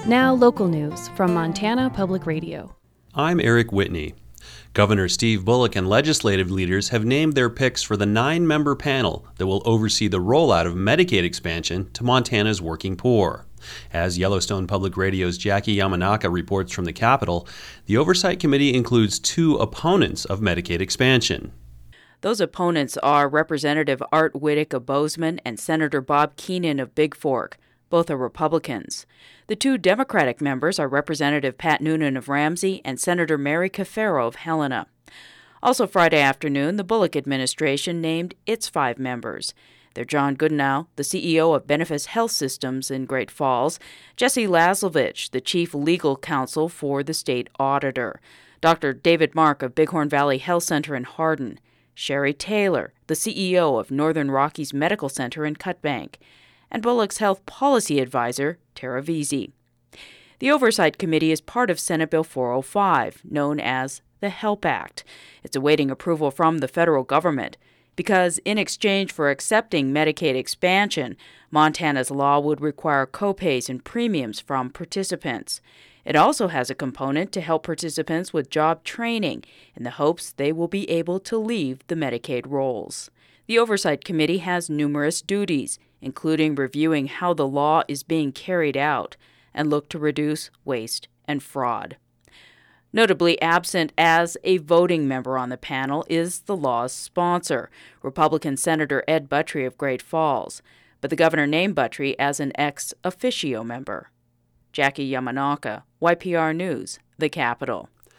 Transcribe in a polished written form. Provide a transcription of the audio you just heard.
Now, local news from Montana Public Radio. I'm Eric Whitney. Governor Steve Bullock and legislative leaders have named their picks for the 9-member panel that will oversee the rollout of Medicaid expansion to Montana's working poor. As Yellowstone Public Radio's Jackie Yamanaka reports from the Capitol, the Oversight Committee includes 2 opponents of Medicaid expansion. Those opponents are Representative Art Whittick of Bozeman and Senator Bob Keenan of Big Fork. Both are Republicans. The 2 Democratic members are Representative Pat Noonan of Ramsey and Senator Mary Cafaro of Helena. Also Friday afternoon, the Bullock administration named its 5 members. They're John Goodenow, the CEO of Benefice Health Systems in Great Falls, Jesse Lazlovich, the chief legal counsel for the state auditor, Dr. David Mark of Bighorn Valley Health Center in Hardin, Sherry Taylor, the CEO of Northern Rockies Medical Center in Cutbank, and Bullock's health policy advisor, Tara Veazey. The Oversight Committee is part of Senate Bill 405, known as the HELP Act. It's awaiting approval from the federal government because in exchange for accepting Medicaid expansion, Montana's law would require copays and premiums from participants. It also has a component to help participants with job training in the hopes they will be able to leave the Medicaid rolls. The Oversight Committee has numerous duties, including reviewing how the law is being carried out and look to reduce waste and fraud. Notably absent as a voting member on the panel is the law's sponsor, Republican Senator Ed Buttrey of Great Falls, but the governor named Buttrey as an ex officio member. Jackie Yamanaka, YPR News, the Capitol.